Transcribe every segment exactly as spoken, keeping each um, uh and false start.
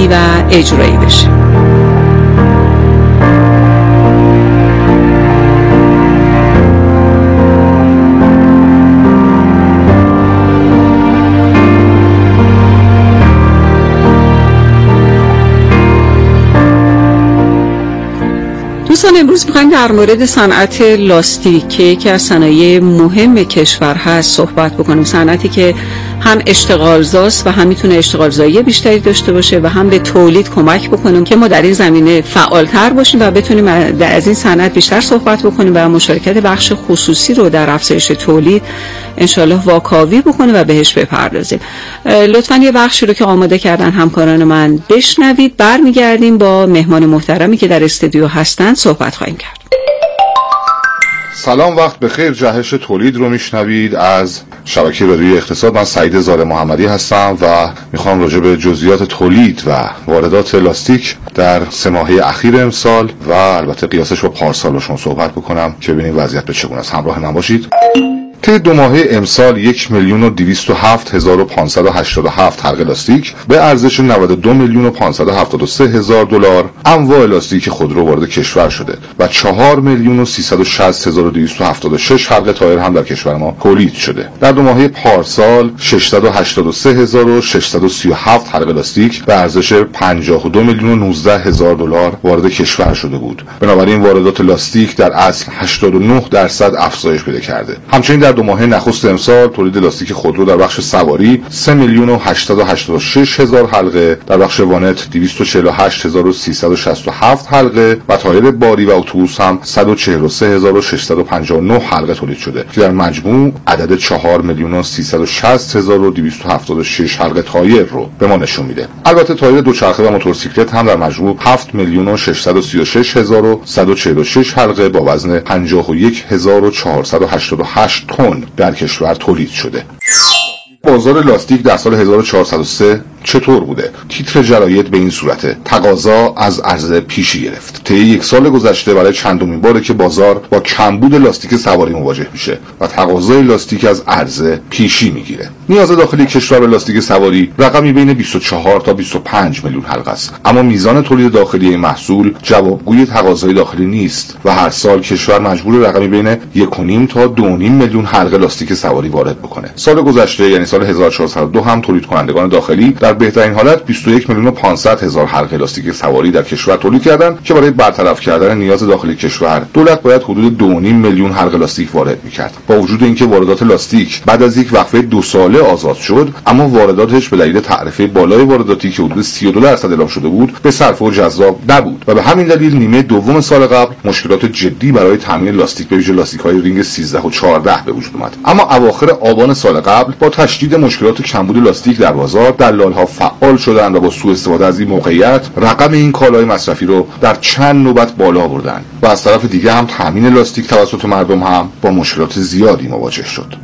قانونی و اجرایی بشه. دوستان امروز میخوایم در مورد صنعت لاستیک که یکی از صنایع مهم کشور هست صحبت بکنیم. صنعتی که هم اشتغالزاست و هم میتونه اشتغالزایی بیشتری داشته باشه و هم به تولید کمک بکنیم که ما در این زمینه فعالتر باشیم و بتونیم از این صنعت بیشتر صحبت بکنیم و مشارکت بخش خصوصی رو در افزایش تولید انشالله واکاوی بکنیم و بهش بپردازیم. لطفاً یه بخشی رو که آماده کردن همکاران من بشنوید، برمیگردیم با مهمان محترمی که در استودیو هستن صحبت خواهیم کرد. سلام، وقت بخیر. جهش تولید رو میشنوید از شبکه رادیوی اقتصاد. من سعید زار محمدی هستم و میخوام راجع به جزئیات تولید و واردات لاستیک در سه ماهه اخیر امسال و البته قیاسش با پارسال با شما صحبت بکنم که ببینید وضعیت به چگونه است. همراه من باشید. طی دو ماهه امسال یک میلیون و دویست و هفت هزار و پانصد و هشتاد و هفت حلقه لاستیک به ارزش نود و دو میلیون و پانصد و هفتاد و سه هزار دلار انواع لاستیک خودرو وارد کشور شده و چهار میلیون و سیصد و شصت هزار و دویست و هفتاد و شش حلقه تایر هم در کشور ما تولید شده. در دو ماهه پارسال ششصد و هشتاد و سه هزار و ششصد و سی و هفت حلقه لاستیک به ارزش پنجاه و دو میلیون و نوزده هزار دلار وارد کشور شده بود. بنابراین واردات لاستیک در اصل هشتاد و نه درصد افزایش پیدا کرده. همچنین در دو ماه نخست امسال تولید لاستیک خودرو در بخش سواری سه میلیون و هشتصد و هشتاد و شش هزار حلقه، در بخش وانت دویست و چهل و هشت هزار و سیصد و شصت و هفت حلقه و تایر باری و اتوبوس هم صد و چهل و سه هزار و ششصد و پنجاه و نه حلقه تولید شده که در مجموع عدد چهار میلیون و سیصد و شصت هزار و دویست و هفتاد و شش حلقه تایر رو به ما نشون میده. البته تایر دوچرخه و موتورسیکلت هم در مجموع هفت میلیون و ششصد و سی و شش هزار و صد و چهل و شش حلقه با وزن پنجاه و یک هزار و چهارصد و هشتاد و هشت تن در کشور تولید شده. بازار لاستیک در سال هزار و چهارصد و سه چطور بوده؟ تیتر جراید به این صورته: تقاضا از عرضه پیشی گرفت. طی یک سال گذشته برای چندمین باره که بازار با کمبود لاستیک سواری مواجه میشه و تقاضای لاستیک از عرضه پیشی میگیره. نیاز داخلی کشور به لاستیک سواری رقمی بین بیست و چهار تا بیست و پنج میلیون حلقه است، اما میزان تولید داخلی این محصول جوابگوی تقاضای داخلی نیست و هر سال کشور مجبور رقمی بین یک و نیم تا دو و نیم میلیون حلقه لاستیک سواری وارد بکنه. سال گذشته یعنی سال هزار و چهارصد و دو هم تولید کنندگان داخلی در بهترین حالت بیست و یک میلیون و پانصد هزار حلقه لاستیک سواری در کشور تولید کردند که برای برطرف کردن نیاز داخلی کشور دولت باید حدود دو و نیم میلیون حلقه لاستیک وارد می‌کرد. با وجود اینکه واردات لاستیک بعد از یک وقفه دو ساله آزاد شد، اما وارداتش به دلیل تعرفه بالای وارداتی که حدود سی و دو درصد اعلام شده بود به صرفه و جذاب نبود و به همین دلیل نیمه دوم سال قبل مشکلات جدی برای تامین لاستیک به ویژه لاستیک‌های رینگ سیزده و چهارده به وجود اومد. اما اواخر آبان سال قبل با تشدید مشکلات کمبود لاستیک در بازار، دلال‌ها فعال شدند و با سوء استفاده از این موقعیت رقم این کالای مصرفی رو در چند نوبت بالا بردن و از طرف دیگه هم تامین لاستیک توسط مردم هم با مشکلات زیادی مواجه شد.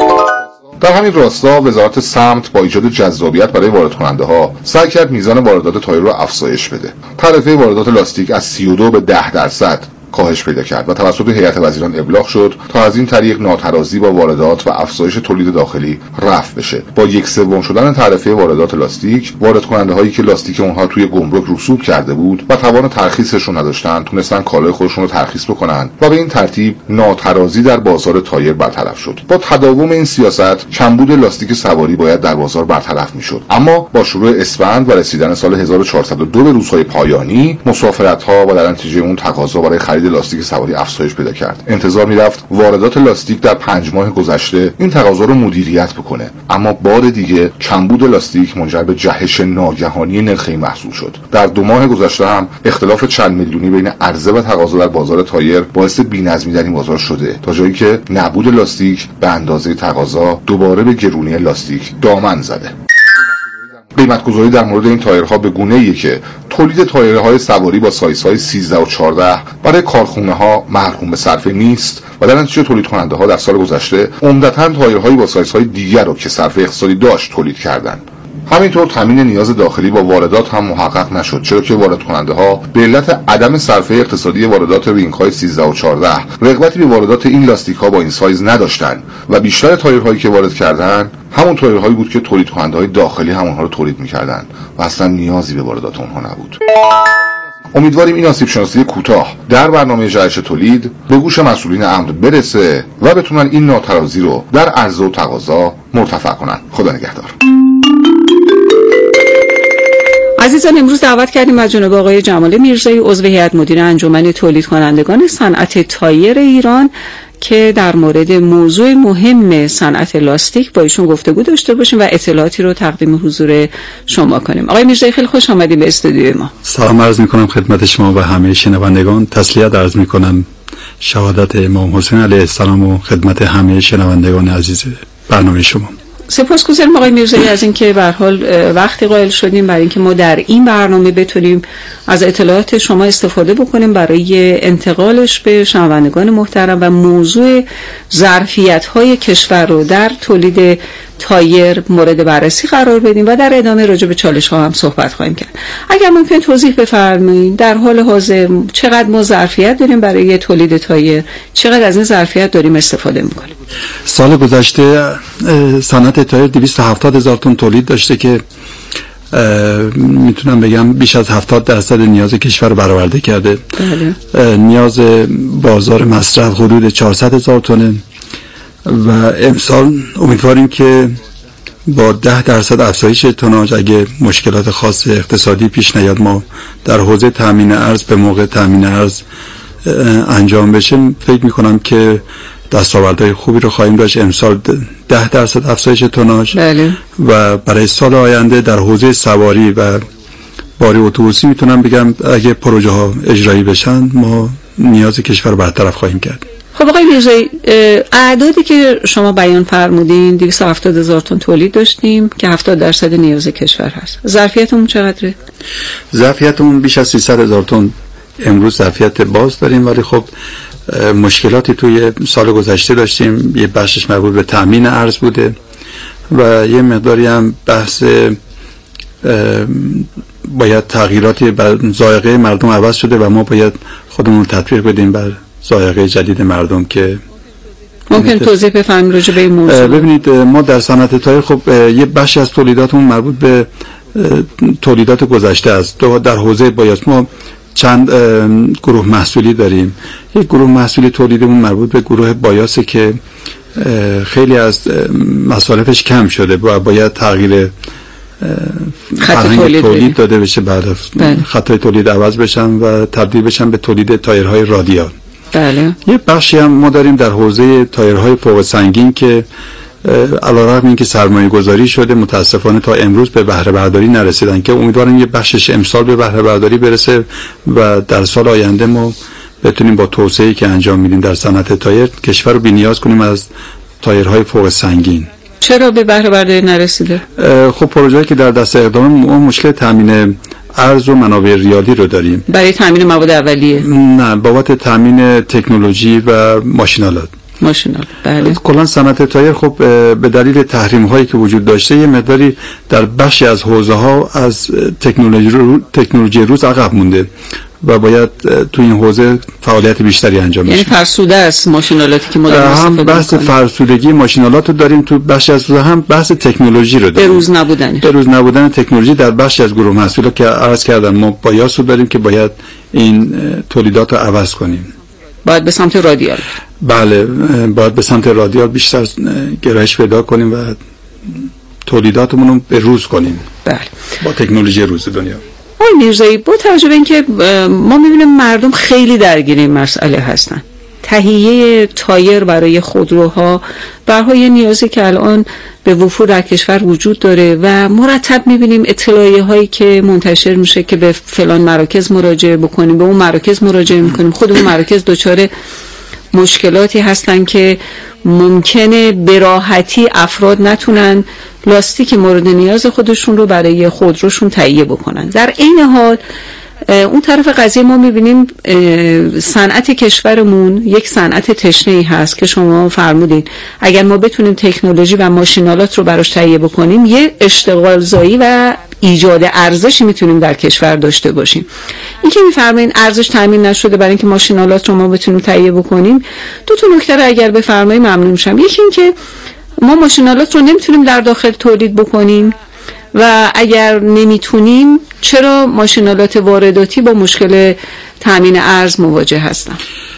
در همین راستا وزارت سمت با ایجاد جذابیت برای وارد کننده ها سعی کرد میزان واردات تایر رو افزایش بده. تعرفه واردات لاستیک از سی و دو به ده درصد کاهش پیدا کرد و توسط هیئت وزیران ابلاغ شد تا از این طریق ناترازی با واردات و افزایش تولید داخلی رفع بشه. با یک سوم شدن تعرفه واردات لاستیک، وارد کننده هایی که لاستیک اونها توی گمرک رسوب کرده بود و توان ترخیصش رو نداشتن تونستن کالای خودشون رو ترخیص بکنن و به این ترتیب ناترازی در بازار تایر برطرف شد. با تداوم این سیاست کمبود لاستیک سواری باید در بازار برطرف میشد، اما با شروع اسفند و رسیدن سال هزار و چهارصد و دو به روزهای پایانی، مسافرت‌ها و در نتیجه اون تقاضا برای خرید لاستیک سواری افزایش پیدا کرد. انتظار میرفت واردات لاستیک در پنج ماه گذشته این تقاضا رو مدیریت بکنه، اما بار دیگه کمبود لاستیک منجر به جهش ناگهانی نرخ این محصول شد. در دو ماه گذشته هم اختلاف چند میلیونی بین عرضه و تقاضا در بازار تایر باعث بی‌نظمی در این بازار شده تا جایی که نبود لاستیک به اندازه تقاضا دوباره به گرونی لاستیک دامن زده. قیمت‌گذاری در مورد این تایرها به گونه‌ایه که تولید تایرهای سواری با سایزهای سیزده و چهارده برای کارخونه‌ها محروم به صرفه نیست و در نتیجه تولید کننده‌ها در سال گذشته عمدتاً تایرهایی با سایزهای دیگر رو که صرفه اقتصادی داشت تولید کردند. همینطور تامین نیاز داخلی با واردات هم محقق نشد، چرا که وارد کننده ها به علت عدم صرفه اقتصادی واردات رینگ های سیزده و چهارده رغبتی به واردات این لاستیک ها با این سایز نداشتند و بیشتر تایرهایی که وارد کردن همون تایرهایی بود که تولید کننده های داخلی همونها رو تولید می‌کردند و اصلا نیازی به واردات اونها نبود. امیدواریم این آسیب شناسی کوتاه در برنامه جهش تولید به گوش مسئولین امر برسه و بتونن این ناترازی رو در عرضه و تقاضا مرتفع کنن. خدا نگهدار. عزیزان، امروز دعوت کردیم از جناب آقای جمال میرزایی، عضو هیئت مدیره انجمن تولید کنندگان صنعت تایر ایران، که در مورد موضوع مهم صنعت لاستیک با ایشون گفتگو داشته باشیم و اطلاعاتی رو تقدیم حضور شما کنیم. آقای میرزایی، خیلی خوش آمدید به استودیوی ما. سلام عرض میکنم خدمت شما و همه شنوندگان. تسلیت عرض میکنم شهادت امام حسین علیه السلام و خدمت همه شنوندگان عزیز برنامه شما. سپاسگزارم آقای میرزایی از اینکه به هر حال وقتی قائل شدیم برای اینکه ما در این برنامه بتونیم از اطلاعات شما استفاده بکنیم برای انتقالش به شنوندگان محترم و موضوع ظرفیت‌های کشور رو در تولید تایر مورد بررسی قرار بدیم و در ادامه راجع به چالش‌ها هم صحبت خواهیم کرد. اگر ممکن توضیح بفرمایید در حال حاضر چقدر ما ظرفیت داریم برای تولید تایر، چقدر از این ظرفیت داریم استفاده می‌کنیم؟ سال گذشته صنعت تایر دویست و هفتاد هزار تن تولید داشته که میتونم بگم بیش از هفتاد درصد نیاز کشور رو برآورده کرده. بله. نیاز بازار مصرف حدود چهارصد هزار تن و امسال امیدواریم که با ده درصد افزایش توناژ، اگه مشکلات خاص اقتصادی پیش نیاد، ما در حوزه تامین ارز به موقع تامین ارز انجام بشه، فکر میکنم که دستاوردهای خوبی رو خواهیم داشت. امسال ده درصد افزایش توناژ. بله. و برای سال آینده در حوزه سواری و باری اتوبوسی میتونم بگم اگه پروژه ها اجرایی بشن ما نیاز کشور برطرف خواهیم کرد. خب آقای میرزایی، اعدادی که شما بیان فرمودین دویست و هفتاد هزار تن تولید داشتیم که هفتاد درصد نیاز کشور هست. ظرفیتمون چقدره؟ ظرفیتمون بیش از سیصد هزار تن امروز ظرفیت باز داریم، ولی خب مشکلاتی توی سال گذشته داشتیم. یه بخشش مربوط به تامین ارز بوده و یه مقداری هم بحث باید تغییراتی بر ذائقه مردم عوض شده و ما باید خودمون تطبیق بدیم بر ذائقه جدید مردم. که ممکن توضیح بفرمایید راجع به این موضوع؟ ببینید، ما در صنعت تایر خب یه بخش از تولیداتمون مربوط به تولیدات گذشته است. در حوزه بایاس ما چند گروه محصولی داریم. یک گروه محصولی تولیدمون مربوط به گروه بایاسه که خیلی از مصارفش کم شده و باید تغییر فرهنگ تولید, تولید داده بشه. بعد خطای تولید عوض بشن و تبدیل بشن به تولید تایرهای رادیال. بله. یه بخشی هم ما داریم در حوزه تایرهای فوق سنگین که علیرغم اینکه سرمایه گذاری شده متاسفانه تا امروز به بهره برداری نرسیدن، که امیدوارم یه بخشش امسال به بهره برداری برسه و در سال آینده ما بتونیم با توسعه‌ای که انجام میدیم در صنعت تایر کشور رو بی‌نیاز کنیم از تایرهای فوق سنگین. چرا به بهره برداری نرسیده؟ خب پروژه‌ای که در دست اقدام ما مشکل تامین ارز و منابع ریالی رو داریم. برای تامین مواد اولیه؟ نه، بابت تامین تکنولوژی و ماشینالات. ماشینال. بله. کلا صنعت تایر خب به دلیل تحریم هایی که وجود داشته یه مقداری در بخشی از حوزه ها از تکنولوژی رو تکنولوژی روز عقب مونده و باید تو این حوزه فعالیت بیشتری انجام بشه. یعنی فرسوده است ماشینالاتی که ما داریم استفاده می‌کنیم. هم بحث فرسودگی ماشینالات رو داریم تو بخش از حوزه، هم بحث تکنولوژی رو داریم. به روز نبودن. به روز نبودن تکنولوژی در بخش از گروه محصولا که عرض کردم ما بایاس رو داریم که باید این تولیدات رو عوض کنیم. باید به سمت رادیال. بله، باید به سمت رادیال بیشتر گرایش پیدا کنیم و تولیداتمون رو به روز کنیم. بله. با تکنولوژی روز دنیا. آقای میرزایی، با توجه به اینکه ما می‌بینیم مردم خیلی درگیر این مسئله هستن، تهیه تایر برای خودروها برای نیازی که الان به وفور در کشور وجود داره و مرتب می‌بینیم اطلاعیه هایی که منتشر میشه که به فلان مراکز مراجعه بکنیم، به اون مراکز مراجعه می‌کنیم، خود اون مراکز دچار مشکلاتی هستن که ممکنه به راحتی افراد نتونن لاستیک مورد نیاز خودشون رو برای خودروشون تهیه بکنن. در این حال اون طرف قضیه ما میبینیم صنعت کشورمون یک صنعت تشنه‌ای هست که شما فرمودین اگر ما بتونیم تکنولوژی و ماشینالات رو براش تهیه بکنیم یه اشتغالزایی و ایجاد ارزشی میتونیم در کشور داشته باشیم. این که میفرمایین ارزش تامین نشده برای اینکه ماشینالات رو ما بتونیم تهیه بکنیم، دو تا نکته رو اگر بفرمایید ممنون میشم. یکی این که ما ماشینالات رو نمیتونیم در داخل تولید بکنیم و اگر نمیتونیم چرا ماشینالات وارداتی با مشکل تامین ارز مواجه هستن؟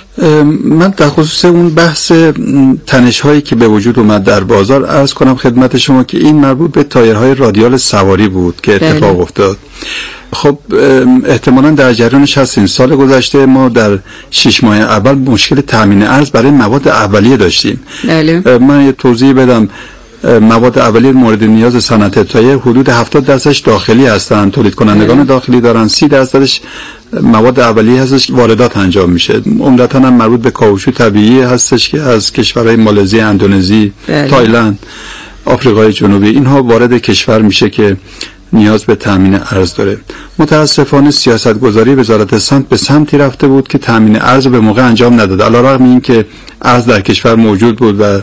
من در خصوص اون بحث تنش هایی که به وجود اومد در بازار عرض کنم خدمت شما که این مربوط به تایرهای رادیال سواری بود که اتفاق افتاد. خب احتمالاً در جریان شصت سال گذشته ما در شش ماه اول مشکل تامین ارز برای مواد اولیه داشتیم. بله. من یه توضیح بدم. مواد اولیه مورد نیاز صنعت تایر حدود هفتاد درصدش داخلی هستن، تولید کنندگان داخلی دارن، سی درصدش مواد اولیه هستش واردات انجام میشه. عمدتاً هم مربوط به کاوشو طبیعی هستش که از کشورهای مالزی، اندونزی، بله. تایلند، آفریقای جنوبی اینها وارد کشور میشه که نیاز به تامین ارز داره. متاسفانه سیاستگذاری وزارت صنعت به سمتی رفته بود که تامین ارز به موقع انجام نداد. علیرغم اینکه ارز در کشور موجود بود و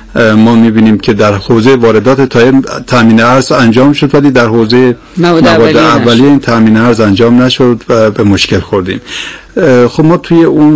ما میبینیم که در حوزه واردات تایر تامین ارز انجام شد ولی در حوزه مواد اولیه این تامین ارز انجام نشد و به مشکل خوردیم. خب ما توی اون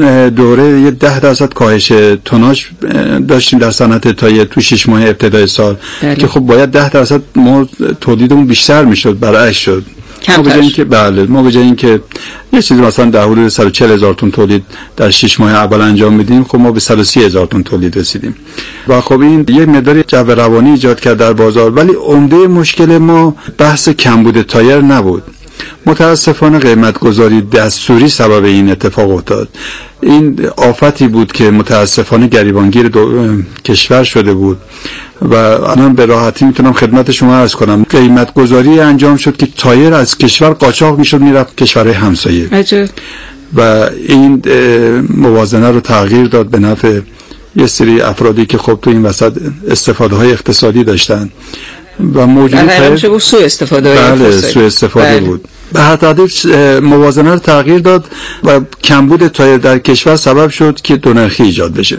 دوره یه ده درصد کاهش توناژ داشتیم در صنعت تایر تو شش ماه ابتدای سال بله. که خب باید ده درصد ما تولیدمون بیشتر میشد، برعکس شد. ما به جای اینکه بله ما به جای اینکه یه چیزی مثلا در حدود صد و چهل هزار تن تولید در شش ماه اول انجام میدیم، خب ما به صد و سی هزار تن تولید رسیدیم و خب این یک مقدار جو روانی ایجاد کرد در بازار. ولی عمده مشکل ما بحث کمبود تایر نبود. متاسفانه قیمت گذاری دستوری سبب این اتفاق افتاد. این آفتی بود که متاسفانه گریبانگیر کشور شده بود و الان به راحتی میتونم خدمت شما عرض کنم قیمت گذاری انجام شد که تایر از کشور قاچاق میشد میرفت کشورهای همسایه عجب. و این موازنه رو تغییر داد به نفع یه سری افرادی که خب تو این وسط استفاده های اقتصادی داشتن و موجود تایر سوء استفاده بله سوء استفاده بله. بود. به هر ترتیب موازنه رو تغییر داد و کمبود تایر در کشور سبب شد که دو نرخی ایجاد بشه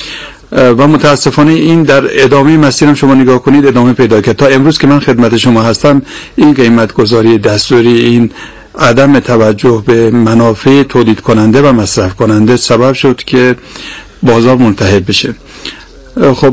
و متاسفانه این در ادامه مسیرم شما نگاه کنید ادامه پیدا کرد تا امروز که من خدمت شما هستم. این قیمت گذاری دستوری، این عدم توجه به منافع تولید کننده و مصرف کننده سبب شد که بازار ملتهب بشه. خب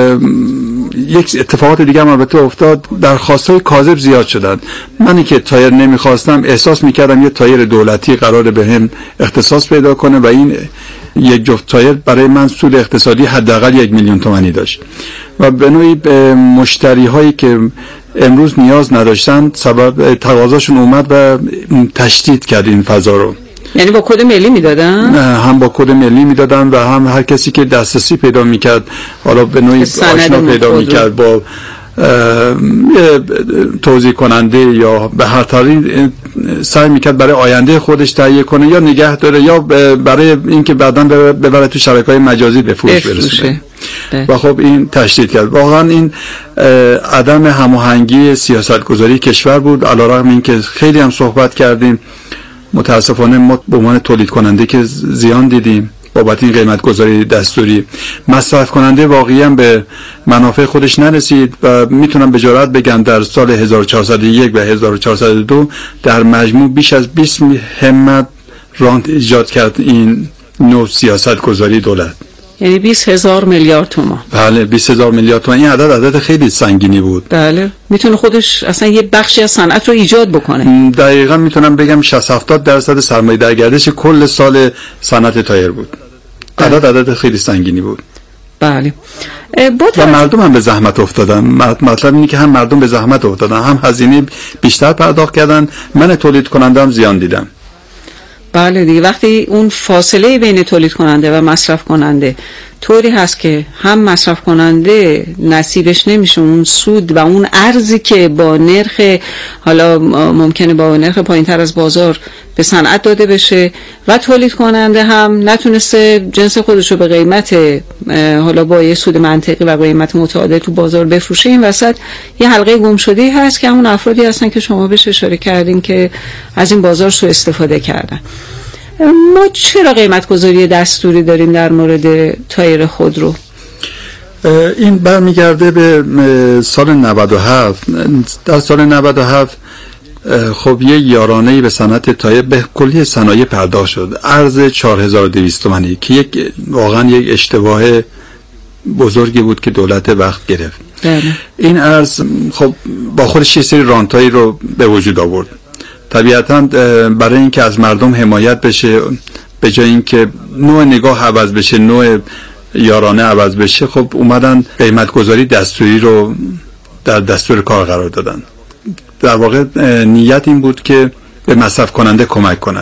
یک اتفاقات دیگه هم البته افتاد، درخواست‌های کاذب زیاد شدن. منی که تایر نمیخواستم احساس میکردم یه تایر دولتی قراره بهم اختصاص پیدا کنه و این یک جفت تایر برای من سود اقتصادی حداقل یک میلیون تومانی داشت و به نوعی به مشتری هایی که امروز نیاز نداشتن سبب تقاضاشون اومد و تشدید کرد این فضا رو. یعنی با کد ملی میدادن؟ هم با کد ملی میدادن و هم هر کسی که دسترسی پیدا میکرد حالا به نوعی آشنا پیدا میکرد با توزیع کننده یا به هر طریق سعی میکرد برای آینده خودش تهیه کنه یا نگه داره یا برای اینکه بعداً ببره تو شبکه‌های مجازی به فروش برسونه و خب این تشدید کرد. واقعا این عدم هماهنگی سیاستگذاری کشور بود. علیرغم اینکه خیلی هم صحبت کردیم متاسفانه ما به عنوان تولید کننده که زیان دیدیم بابت این قیمت گذاری دستوری. مصرف کننده واقعا به منافع خودش نرسید و میتونم به جرئت بگم در سال هزار و چهارصد و یک و هزار و چهارصد و دو در مجموع بیش از بیست همت رانت ایجاد کرد این نوع سیاست گذاری دولت. یعنی بیست هزار میلیارد تومان. بله بیست هزار میلیارد تومان. این عدد عدد خیلی سنگینی بود. بله میتونه خودش اصلا یه بخشی از صنعت رو ایجاد بکنه. دقیقاً میتونم بگم شصت هفتاد درصد سرمایه در گردش کل سال صنعت تایر بود. بله. عدد عدد خیلی سنگینی بود. بله. و مردم هم به زحمت افتادن. مطلب اینه که هم مردم به زحمت افتادن، هم هزینه بیشتر پرداخت کردن، من تولید کننده هم زیان دیدم. بله دیگه وقتی اون فاصله بین تولید کننده و مصرف کننده طوری هست که هم مصرف کننده نصیبش نمیشه اون سود و اون ارزی که با نرخ حالا ممکنه با نرخ پایینتر از بازار به صنعت داده بشه و تولید کننده هم نتونسته جنس خودشو به قیمت حالا با یه سود منطقی و قیمت متعادل تو بازار بفروشه. این وسط یه حلقه گم شده هست که همون افرادی هستن که شما بهش اشاره کردین که از این بازار سوء استفاده کردن. ما چرا قیمت گذاری دستوری داریم در مورد تایر خودرو؟ این برمیگرده به سال نود و هفت. در سال نود و هفت خب یه یارانه‌ای به صنعت تایر به کلی صنایع پرداخت شد، ارز چهار هزار و دویست تومانی که یک واقعا یک اشتباه بزرگی بود که دولت وقت گرفت. بله. این ارز خب با خودش یه سری رانتایی رو به وجود آورد. طبیعتاً برای اینکه از مردم حمایت بشه، به جای اینکه نوع نگاه عوض بشه، نوع یارانه عوض بشه، خب اومدن قیمت گذاری دستوری رو در دستور کار قرار دادن. در واقع نیت این بود که به مصرف کننده کمک کنن.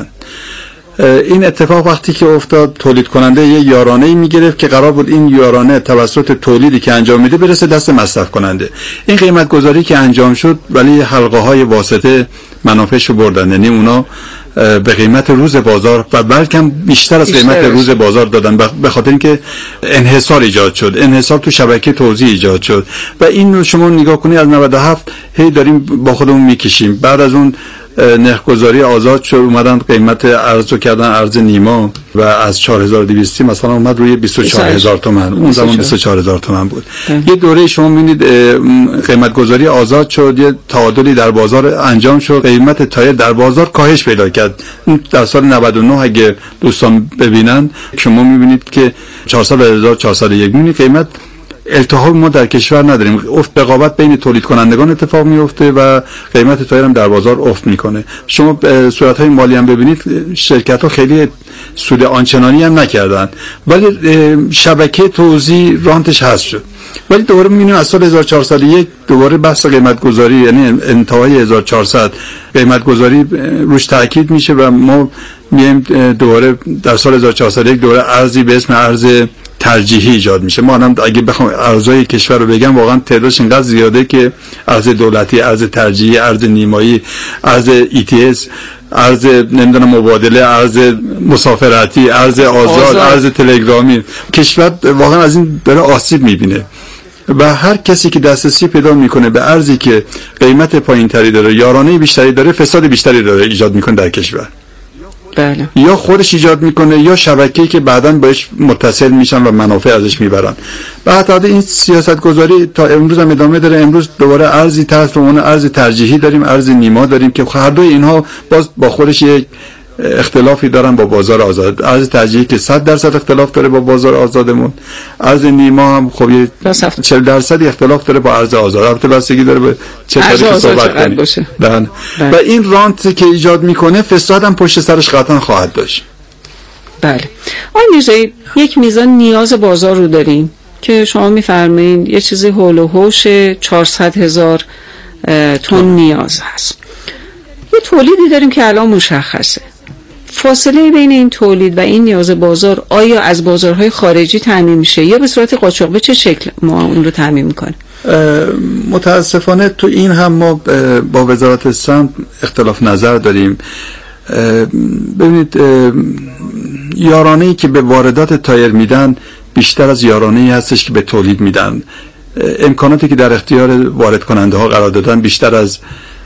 این اتفاق وقتی که افتاد، تولید کننده یه یارانه‌ای میگرفت که قرار بود این یارانه توسط تولیدی که انجام میده برسه دست مصرف کننده. این قیمت گذاری که انجام شد ولی حلقه های واسطه منافعشو بردن، یعنی اونا به قیمت روز بازار و بلکه بیشتر از قیمت روز بازار دادن، به خاطر اینکه انحصار ایجاد شد، انحصار تو شبکه توزیع ایجاد شد. و این رو شما نگاه کنید از نود و هفت هی داریم با خودمون میکشیم. بعد از اون نرخ‌گذاری آزاد شد، اومدن قیمت ارز رو کردن ارز نیما و از چهار هزار و دویست مثلا اومد روی بیست و چهار هزار تومان. اون زمان بیست و چهار هزار تومان بود. یه دوره شما می‌بینید قیمت گذاری آزاد شد، یه تعادلی در بازار انجام شد، قیمت تایر در بازار کاهش پیدا کرد. در سال نود و نه اگه دوستان ببینن شما می‌بینید که چهارصد هزار و چهارصد و یک می‌بینید قیمت التهاب ما در کشور نداریم. افت رقابت بین تولید کنندگان اتفاق میفته و قیمت تایر هم در بازار افت میکنه. شما صورت‌های مالی هم ببینید، شرکت‌ها خیلی سود آنچنانی هم نکردن ولی شبکه توزیع رانتش حذف شد. ولی دوباره می‌بینیم از سال هزار و چهارصد و یک دوباره بحث قیمت گذاری، یعنی انتهای هزار و چهارصد قیمت گذاری روش تاکید میشه و ما میایم دوباره در سال هزار و چهارصد و یک دوباره ارزی به اسم ارز ترجیحی ایجاد میشه. ما هم اگه بخوام ارزهای کشور رو بگم واقعا تعدادش اینقدر زیاده که ارز دولتی، ارز ترجیحی، ارز نیمایی، ارز ای تی اس، ارز نمیدونم مبادله، ارز مسافرتی، ارز آزاد, آزاد. ارز تلگرامی. کشور واقعا از این داره آسیب میبینه و هر کسی که دسترسی پیدا میکنه به ارزی که قیمت پایینتری داره، یارانه بیشتری داره، فساد بیشتری داره ایجاد میکنه در کشور. بله. یا خودش ایجاد میکنه یا شبکه‌ای که بعداً بهش متصل میشن و منافع ازش میبرن. بعد این سیاست گذاری تا امروز هم ادامه داره. امروز دوباره ارزی تحت عنوان ارز ترجیحی داریم، ارز نیما داریم که هر دوی اینها باز با خودش یک اختلافی دارن با بازار آزاد. ارز ترجیحی که صد درصد اختلاف داره با بازار آزادمون، ارز نیما هم خب چهل درصد اختلاف داره با ارز آزاد. البته بستگی داره به چه طریقی صحبت کنیم. و این رانت که ایجاد میکنه فساد هم پشت سرش قطعا خواهد داشت. بله. آقای میرزایی، یک میزان نیاز بازار رو داریم که شما میفرمایین یه چیزی هول و هوش چهارصد هزار تن نیاز هست. یه تولیدی داریم که الان مشخصه. فاصله بین این تولید و این نیاز بازار آیا از بازارهای خارجی تامین میشه یا به صورت قاچاق؟ به چه شکل ما اون رو تامین میکنیم؟ متاسفانه تو این هم ما با وزارت سمت اختلاف نظر داریم. ببینید یارانه‌ای که به واردات تایر میدن بیشتر از یارانه‌ای هستش که به تولید میدن. امکاناتی که در اختیار وارد کننده ها قرار دادن بیشتر از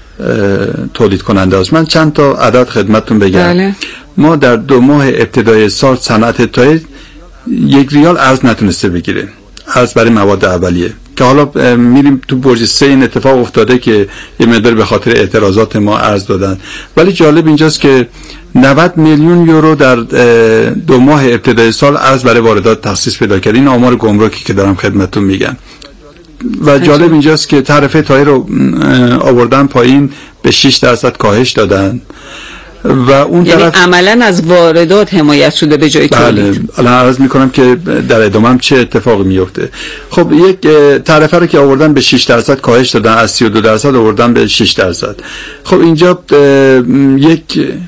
تولید کننده است. من چند تا عدد خدمتتون بگم. بله. ما در دو ماه ابتدای سال صنعت تایر یک ریال ارز نتونسته بگیره، ارز برای مواد اولیه، که حالا میریم تو برج سه این اتفاق افتاده که یه مقدار به خاطر اعتراضات ما ارز دادن. ولی جالب اینجاست که نود میلیون یورو در دو ماه ابتدای سال ارز برای واردات تخصیص پیدا کرد. این آمار گمرکی که دارم خدمتتون میگم. و جالب اینجاست که تعرفه تایر رو آوردن پایین، به شش درصد کاهش دادن و اون یعنی طرف عملا از واردات حمایت شده به جای تولید. بله. الان عرض میکنم که در ادامه هم چه اتفاقی میفته. خب یک تعرفه رو که آوردن به شش درصد کاهش دادن، از سی و دو درصد آوردن به شش درصد. خب اینجا یک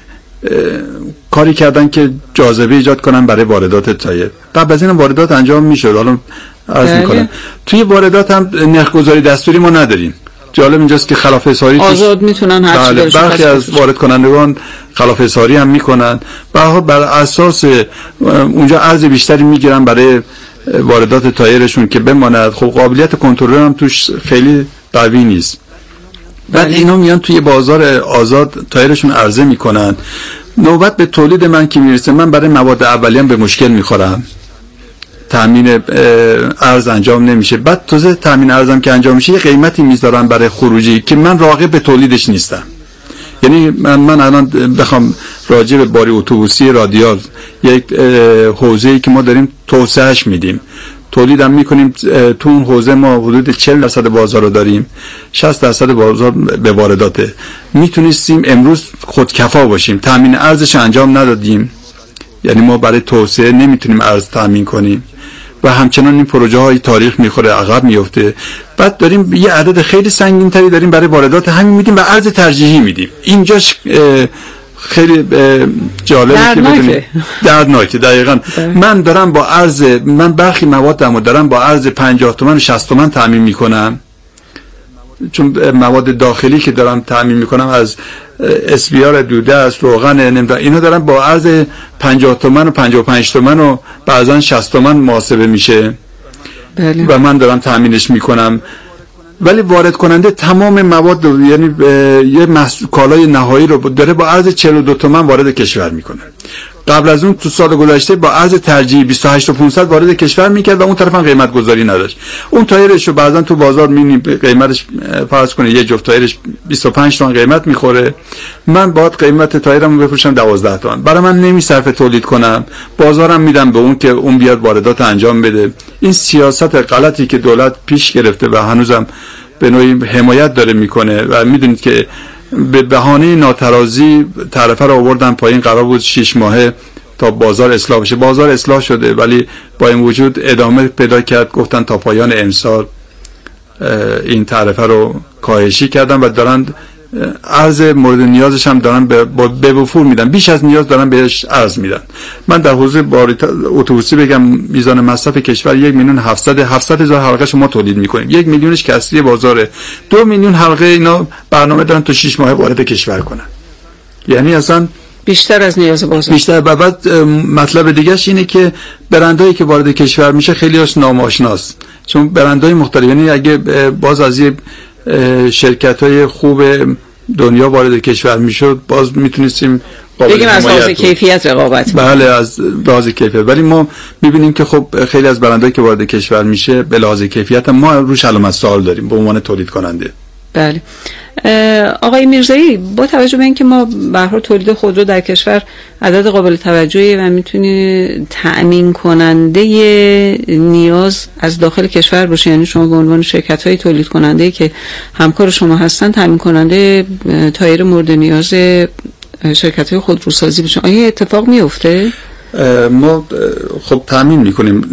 کاری کردن که جاذبه ایجاد کنن برای واردات تایر. قبل از این واردات انجام میشد، حالا عرض میکنم توی واردات هم نرخ‌گذاری دستوری ما نداریم. جالب اینجاست که خلاف اصراری آزاد میتونن هر چی دلشون برخی از وارد کنندگان خلاف اصراری هم میکنن، به هر حال بر اساس اونجا ارز بیشتری میگیرن برای واردات تایرشون که بماند. خب قابلیت کنترل هم توش خیلی قوی نیست. بعد اینا میان توی بازار آزاد تایرشون عرضه میکنن. نوبت به تولید من که میرسه، من برای مواد اولیه‌ام به مشکل میخورم، تامین ارز انجام نمیشه. بعد تازه تامین ارزم که انجام میشه یه قیمتی میذارن برای خروجی که من راغب به تولیدش نیستم. یعنی من من الان بخوام راجع به باری اتوبوسی رادیال، یک حوزه‌ای که ما داریم توسعهش میدیم، تولیدم میکنیم، تو اون حوزه ما حدود چهل درصد بازار رو داریم، شصت درصد بازار به وارداته. میتونستیم امروز خودکفا باشیم، تامین ارزش انجام ندادیم، یعنی ما برای توسعه نمیتونیم ارز تامین کنیم و همچنان این پروژه های تاریخ میخوره، عقب میفته. بعد داریم یه عدد خیلی سنگین تری داریم برای واردات همین میدیم و ارز ترجیحی میدیم. اینجاش خیلی جالبه که بدونید دردناکه. دقیقاً من دارم با ارز، من برخی موادمو دارم با ارز پنجاه تومن شصت تومن تامین میکنم، چون مواد داخلی که دارم تامین میکنم از اسبیار دوده است، روغن، نمیدونم اینا دارم با ارز پنجاه تومن و پنجاه و پنج تومن و بعضا شصت تومن محاسبه میشه. بله. و من دارم تامینش میکنم، ولی وارد کننده تمام مواد، یعنی یه محصول کالای نهایی رو داره با ارز چهل و دو تومن وارد کشور میکنه. قبل از اون تو سال گذشته با ارز ترجیحی بیست و هشت و پانصد وارد کشور میکرد و اون طرف هم قیمت گذاری نداشت. اون تایرش رو بعضا تو بازار میبینیم قیمتش فرض کنه یه جفت تایرش بیست و پنج تومن قیمت میخوره، من باید قیمت تایرمو بفروشم دوازده تومن. برای من نمیصرفه تولید کنم، بازارم میدم به اون که اون بیاد واردات انجام بده. این سیاست غلطی که دولت پیش گرفته و هنوزم به نوعی حمایت داره میکنه و میدونید که به بهانه ناترازی تعرفه رو آوردن پایین، قرار بود شش ماهه تا بازار اصلاح بشه. بازار اصلاح شده ولی با این وجود ادامه پیدا کرد، گفتن تا پایان امسال این تعرفه رو کاهشی کردن و دارن ارز مورد نیازش هم دارن به وفور میدن، بیش از نیاز دارن بهش ارز میدن. من در حوزه باری اتوبوسی بگم میزان مصرف کشور یک میلیون هفتصد هفتصد هزار حلقه شما تولید میکنیم، یک میلیونش کسری بازاره، دو میلیون حلقه اینا برنامه دارن تا شش ماه وارد کشور کنن، یعنی اصلا بیشتر از نیاز بازار. بیشتر. و بعد مطلب دیگهش اینه که برندهایی که وارد کشور میشه خیلی هاش ناماشناست، چون برندهای مختلف، یعنی اگه باز از یه شرکت‌های خوب دنیا وارد کشور میشد باز میتونستیم بگیم از لحاظ کیفیت رقابت. بله از لحاظ کیفیت، ولی ما میبینیم که خب خیلی از برندهایی که وارد کشور میشه به لحاظ کیفیت ما روش علامت سوال داریم به عنوان تولید کننده. بله. آقای میرزایی، با توجه به اینکه ما به هر حال تولید خودرو در کشور عدد قابل توجهی و میتونه تأمین کننده نیاز از داخل کشور باشه، یعنی شما به عنوان شرکت‌های تولید کننده که همکار شما هستن تأمین کننده تایر مورد نیاز شرکت‌های خودروسازی بشن، آیا اتفاق میفته؟ ما خب تأمین میکنیم.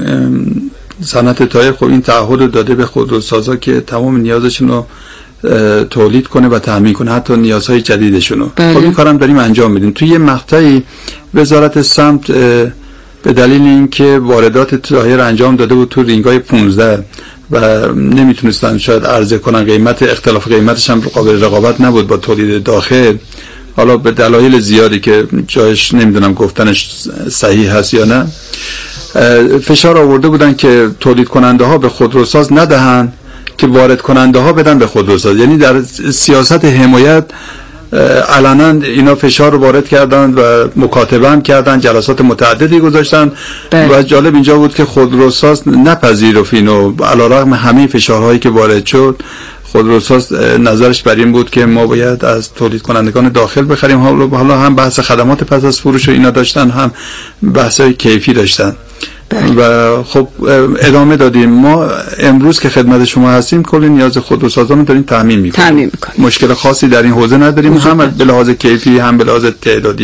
صنعت تایر خب این تعهد رو داده به خودروسازا که تمام نیازشون رو تولید کنه و تامین کنه، حتی نیازهای جدیدشونو. بله. خب این کارم داریم انجام میدیم. توی یه مقطعی وزارت سمت به دلیل اینکه واردات تایر انجام داده بود تو رینگای پانزده و نمیتونستن شاید عرضه کنن، قیمت اختلاف قیمتش هم قابل رقابت نبود با تولید داخل، حالا به دلایل زیادی که جایش نمیدونم گفتنش صحیح هست یا نه، فشار آورده بودن که تولید کننده ها به خودروساز ندهن که وارد کننده ها بدن به خودروساز. یعنی در سیاست حمایت علنا اینا فشار رو وارد کردن و مکاتبه هم کردن، جلسات متعددی گذاشتن. بله. و جالب اینجا بود که خودروساز نپذیرفت اینو، علیرغم همه فشارهایی که وارد شد خودروساز نظرش بر این بود که ما باید از تولید کنندگان داخل بخریم. حالا هم بحث خدمات پس از فروش و اینا داشتن، هم بحث‌های کیفی داشتن. بله. و خب ادامه دادیم. ما امروز که خدمت شما هستیم کل نیاز خودروسازان رو داریم تامین میکنیم. تامین میکنیم. مشکل خاصی در این حوزه نداریم، هم به لحاظ کیفی هم به لحاظ تعدادی.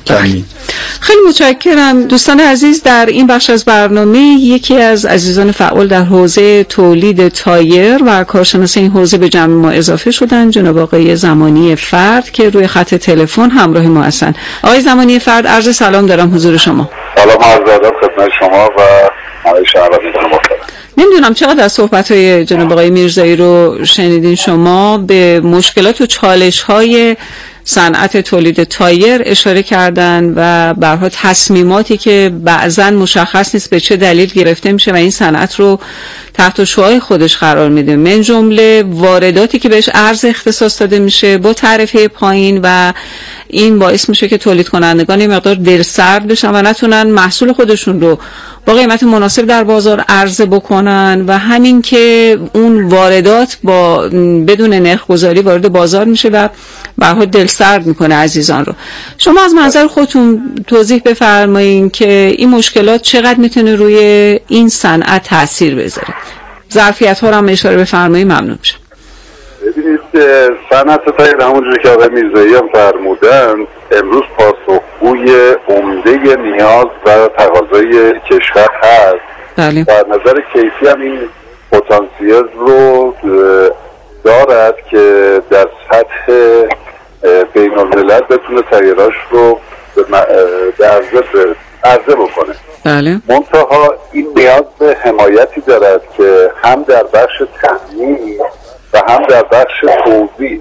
کمی. خیلی متشکرم. دوستان عزیز، در این بخش از برنامه یکی از عزیزان فعال در حوزه تولید تایر و کارشناس این حوزه به جمع ما اضافه شدن، جناب آقای زمانی فرد که روی خط تلفن همراه ما هستند. آقای زمانی فرد، عرض سلام دارم حضور شما. سلام عرض ادب خدمت شما و همه شنوندگان محترم. نمیدونم چقدر از صحبت‌های جناب آقای میرزایی رو شنیدین شما، به مشکلات و چالش‌های صنعت تولید تایر اشاره کردن و به هر حال تصمیماتی که بعضاً مشخص نیست به چه دلیل گرفته میشه و این صنعت رو تحت شعاع خودش قرار میده، من جمله وارداتی که بهش ارز اختصاص داده میشه با تعرفه پایین و این باعث میشه که تولید کنندگان یه مقدار دلسرد بشن و نتونن محصول خودشون رو با قیمت مناسب در بازار عرضه بکنن و همین که اون واردات با بدون نرخ گذاری وارد بازار میشه و به هر حال دلسرد میکنه عزیزان رو. شما از منظر خودتون توضیح بفرمایین که این مشکلات چقدر میتونه روی این صنعت تاثیر بذاره. ظرفیت ها رو هم اشاره بفرمایید، ممنون میشم. ببینید، صنعت تایر همونجوری که آقای میرزایی هم فرمودن امروز پاسخگوی عمده نیاز و تقاضای کشور هست. بله. در نظر کیفی هم این پتانسیل رو دارد که در سطح بین الملل بتونه تایراش رو به عرضه عرضه بکنه. بله. منتها این نیاز به حمایتی دارد که هم در بخش تامین و هم در بخش توزیع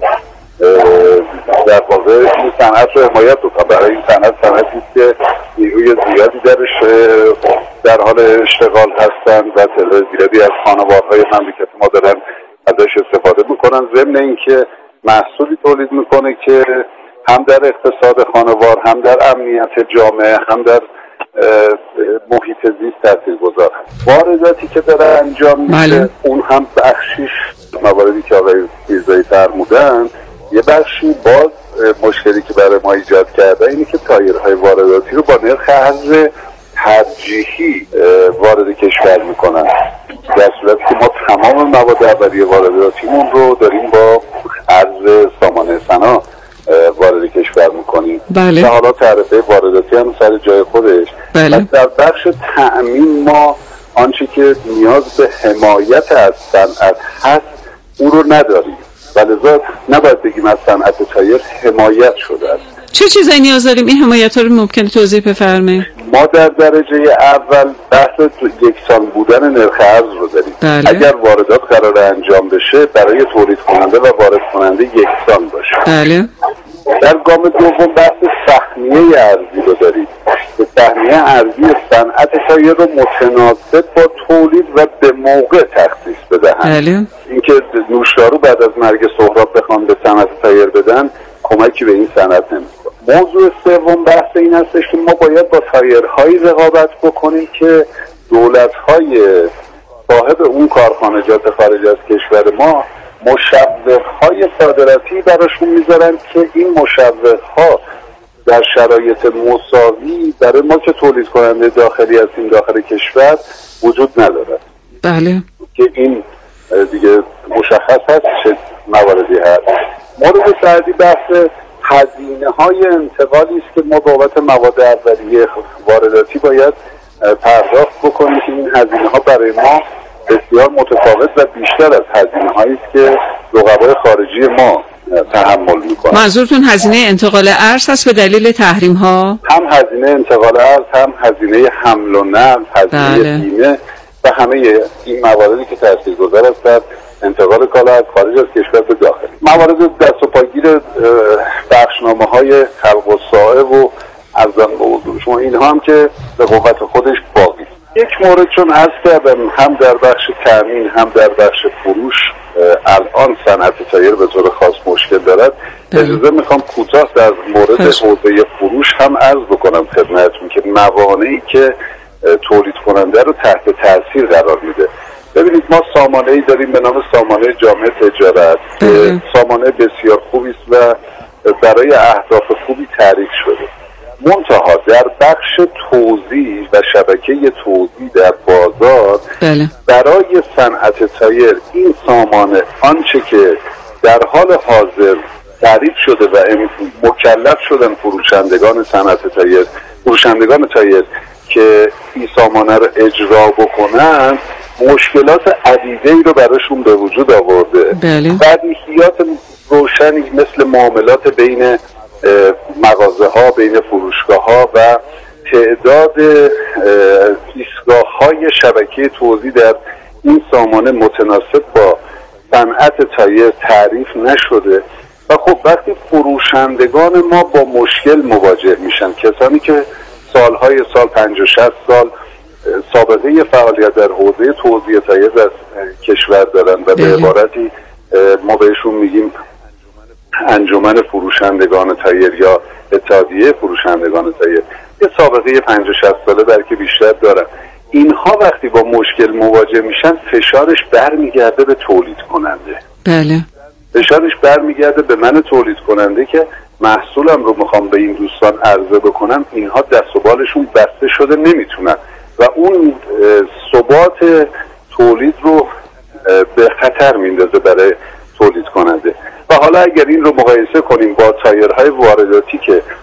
در واقع این صنعت رو حمایت بکنه. برای این صنعت صنعتی است که نیروی زیادی درش در حال اشتغال هستند و تعداد زیادی از خانوارهای مملکت ما دارن ازش استفاده میکنن، ضمن اینکه محصولی تولید میکنه که هم در اقتصاد خانوار، هم در امنیت جامعه، هم در محیط زیست تاثیرگذار هست. وارداتی که داره انجام میشه اون هم بخشیش مواردی که آقای میرزایی فرمودن، یه بخشی باز مشکلی که برای ما ایجاد کرده اینه که تایرهای وارداتی رو با نرخ ارز ترجیحی وارد کشور میکنن، در صورتی که ما تمام مواد اولیه وارداتیمون رو داریم با ارز سامانه صنع وارد کشور میکنیم. بله. و حالا تعرفه وارداتی هم سر جای خودش. بله. و در بخش تأمین ما آنچه که نیاز به حمایت از صنعت هست اون رو نداریم و لذا نباید بگیم از صنعت تایر حمایت شده است. چه چیزایی نیاز داریم این حمایت ها رو ممکنه توضیح بفرمایید؟ ما در درجه اول بحث یکسان بودن نرخ ارز رو داریم. بله. اگر واردات قرار انجام بشه برای تولید کننده و وارد کننده یکسان باشه. بله. در گام دوم بحث سهمیه ارزی رو داریم که سهمیه ارزی صنعت تایر رو متناسب با تولید و به موقع تخصیص بدهند. بله. اینکه نوشدارو بعد از مرگ سهراب بخوان به صنعت تایر بدن کمکی به این صنعت نمی‌کنه. موضوع سوم بحث این هستش که ما باید با تایرهایی رقابت بکنیم که دولت‌های صاحب اون کارخانجات خارج از کشور ما مشوق‌های صادراتی براشون میذارن که این مشوق‌ها در شرایط مساوی برای ما که تولید کننده داخلی هستیم داخل کشور وجود نداره. بله. که این دیگه مشخص هست چه مواردی هست. مورد بعدی بحث هزینه های انتقالی است که ما بابت مواد اولیه وارداتی باید پرداخت بکنیم که این هزینه ها برای ما بسیار متفاوت و بیشتر از هزینه هایی است که رقبای خارجی ما تحمل میکنن. منظورتون هزینه انتقال ارز هست به دلیل تحریم ها؟ هم هزینه انتقال ارز، هم هزینه حمل و نقل، هزینه بیمه و همه این مواردی که تاثیرگذار است در انتقال کالا از خارج از کشور به داخل. موارد دست و پاگیر بخشنامه های خلق و ساعه و ارزان به حضور شما اینها هم که به قوت خودش باقی. یک مورد چون عرض کردم هم در بخش تامین هم در بخش فروش الان صنعت تایر به طور خاص مشکل دارد. اجازه میخوام کوتاه در مورد حوزه فروش هم عرض بکنم خدمتتون که موانعی که تولید کننده رو تحت تاثیر قرار میده. ببینید ما سامانه‌ای داریم به نام سامانه جامعه تجارت که سامانه بسیار خوبی است و برای اهداف خوبی تعریف شده. منتها در بخش توزیع و شبکه توزیع در بازار بله. برای صنعت تایر این سامانه آنچه که در حال حاضر تعریف شده و مکلف شدن فروشندگان صنعت تایر فروشندگان تایر که این سامانه رو اجرا بکنن، مشکلات عدیده‌ای رو براشون به وجود آورده. بله. بدیهیات روشنی مثل معاملات بین مغازه ها، بین فروشگاه ها و تعداد ایستگاه های شبکه توزیع در این سامانه متناسب با صنعت تایر تعریف نشده و خب وقتی فروشندگان ما با مشکل مواجه میشن، کسانی که سالهای سال پنجاه شصت سال سابقه فعالیت در حوزه توزیع تایر در کشور دارن و به عبارتی ما بهشون میگیم انجمن فروشندگان تایر یا اتحادیه فروشندگان تایر، یه سابقه پنجاه شصت ساله بلکه بیشتر دارن. اینها وقتی با مشکل مواجه میشن فشارش برمیگرده به تولید کننده. بله. فشارش برمیگرده به من تولید کننده که محصولم رو میخوام به این دوستان عرضه بکنم، اینها دست و بالشون بسته شده نمیتونن و اون ثبات تولید رو به خطر میندازه برای تولید کننده. و حالا اگر این رو مقایسه کنیم با تایرهای وارداتی که